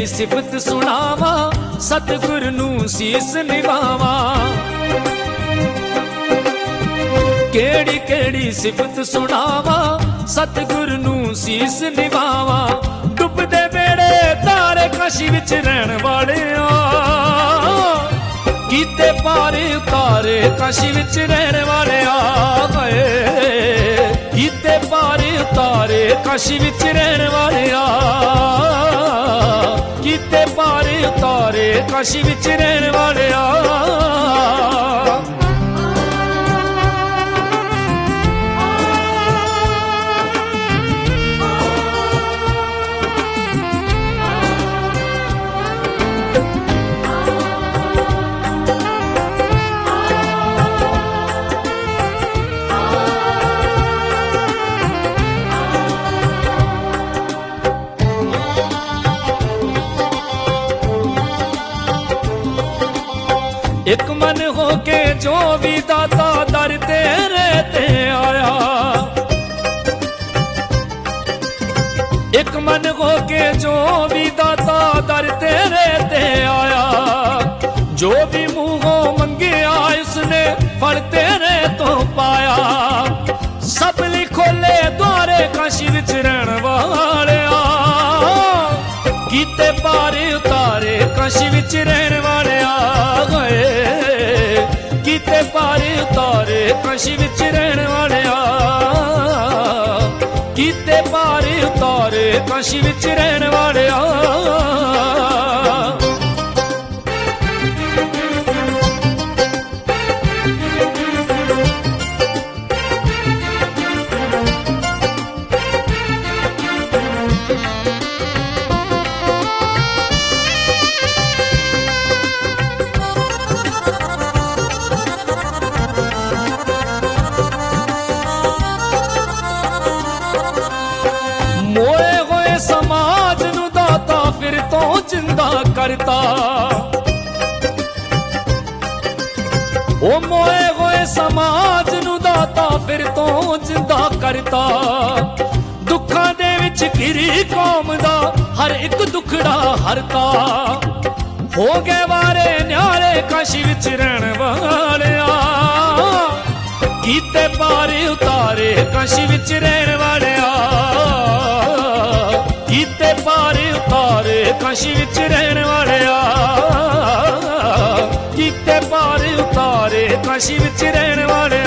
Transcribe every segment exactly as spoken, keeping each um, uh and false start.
केड़ी सिफत सुनावा, सतगुर नू सीस निभावा। केड़ी केड़ी सिफत सुनावा, सतगुर नू सीस निभावा। डुबदे बेड़े तारे काशी विच रहन वाले कीते पार उतारे काशी विच रहन वाले आए। कीते पार उतारे काशी विच रहन वाले आ। कीते पार उतारे काशी विच रहन वाले आ। एक मन होके जो भी दाता दर तेरे ते आया। एक मन होके जो भी दाता दर तेरे ते आया। जो भी मुंहों मंगिया उसने फल तेरे तो पाया। सब खोले द्वारे काशी विच रहन वाले कीते पार उतारे काशी विच रहन वाले गए। कीते पार उतारे काशी विच रहन वाले कीते पार उतारे काशी विच रहन वाले। मोए होए समाज नू दाता फिर तो जिंदा करता। ओ मोए होए समाज नू दाता फिर तो जिंदा करता। दुखां दे विच घिरी कौम दा हर एक दुखड़ा हरता। हो गए वारे न्यारे काशी विच रहन वाले कीते पार उतारे काशी विच रहन वाले कीते पार उतारे काशी विच रहन वाले कीते पार उतारे काशी विच रहन वाले।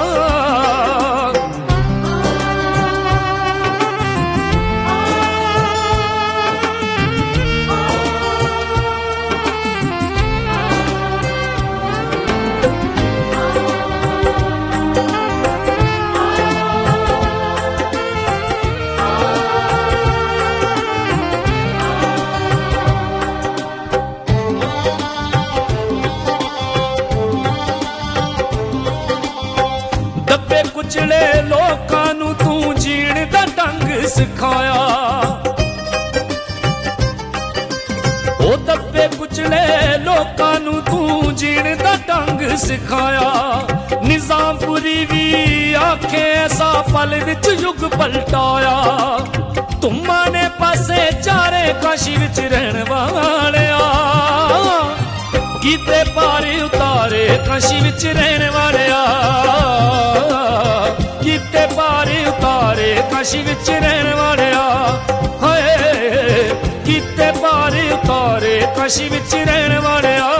कुचले लोकां नू तू जीण दा ढंग सिखाया। ओ दब्बे कुचले लोकां नू तू जीण दा ढंग सिखाया। निजामपुरी भी आखे ऐसा पल विच युग पलटाया। तुमा ने पासे चारे काशी विच रहन वाले कीते पार उतारे काशी विच रहन वाले कीते पार उतारे काशी विच रहन वाले हाय कीते पार उतारे काशी विच रहन वाले।